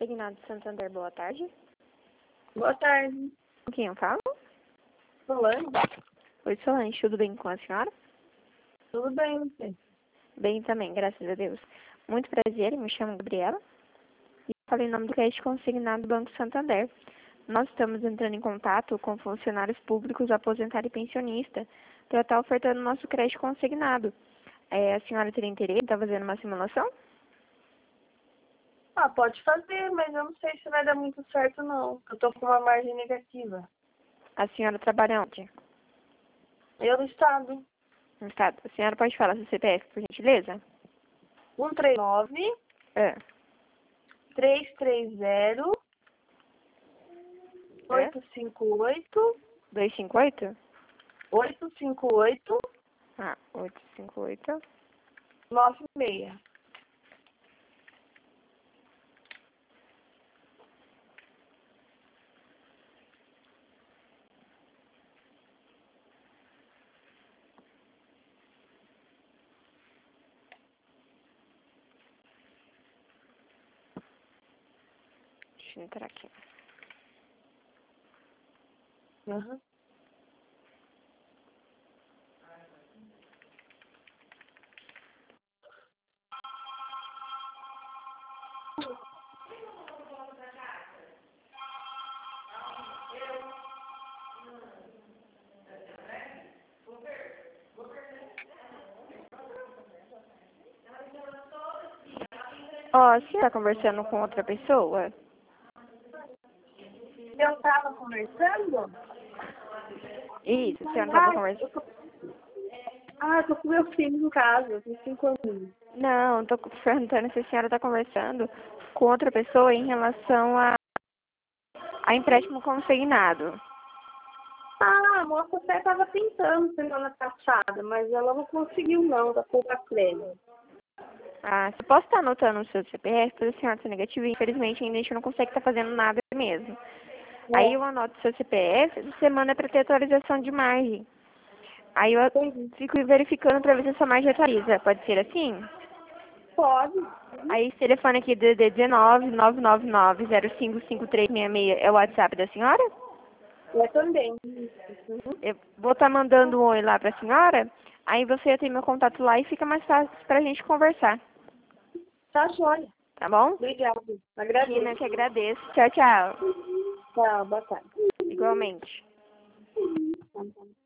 Consignado Santander, boa tarde. Boa tarde. Com quem eu falo? Solange? Oi, Solange, tudo bem com a senhora? Tudo bem, você? Bem também, graças a Deus. Muito prazer, me chamo Gabriela e falo em nome do crédito consignado do Banco Santander. Nós estamos entrando em contato com funcionários públicos, aposentados e pensionistas para estar ofertando nosso crédito consignado. A senhora teria interesse em estar fazendo uma simulação? Pode fazer, mas eu não sei se vai dar muito certo, não. Eu tô com uma margem negativa. A senhora trabalha onde? Eu no estado. No estado. A senhora pode falar seu CPF, por gentileza? 139 É. 330 858 258? 858 858. 96. Deixa eu entrar aqui. Uhum. Ó, você está conversando com outra pessoa? Eu tava conversando? Isso, a senhora estava conversando. Eu tô com meu filho no caso, eu tenho 5 anos. Não, estou perguntando se a senhora está conversando com outra pessoa em relação a empréstimo consignado. A moça até estava tentando semana passada, mas ela não conseguiu não, da pouca prêmio. Você posso estar anotando o seu CPF, para a senhora ser negativo, e infelizmente ainda a gente não consegue estar fazendo nada mesmo. Aí eu anoto o seu CPF, essa semana é para ter atualização de margem. Aí eu fico verificando para ver se essa margem atualiza. Pode ser assim? Pode. Aí esse telefone aqui, DDD 19 999 055366, é o WhatsApp da senhora? Eu também. Eu vou estar mandando um oi lá para a senhora, aí você tem meu contato lá e fica mais fácil para a gente conversar. Tá joia. Tá bom? Obrigada. Tina, Agradeço. que agradeço. Tchau, tchau. Tchau, boa tarde. Igualmente.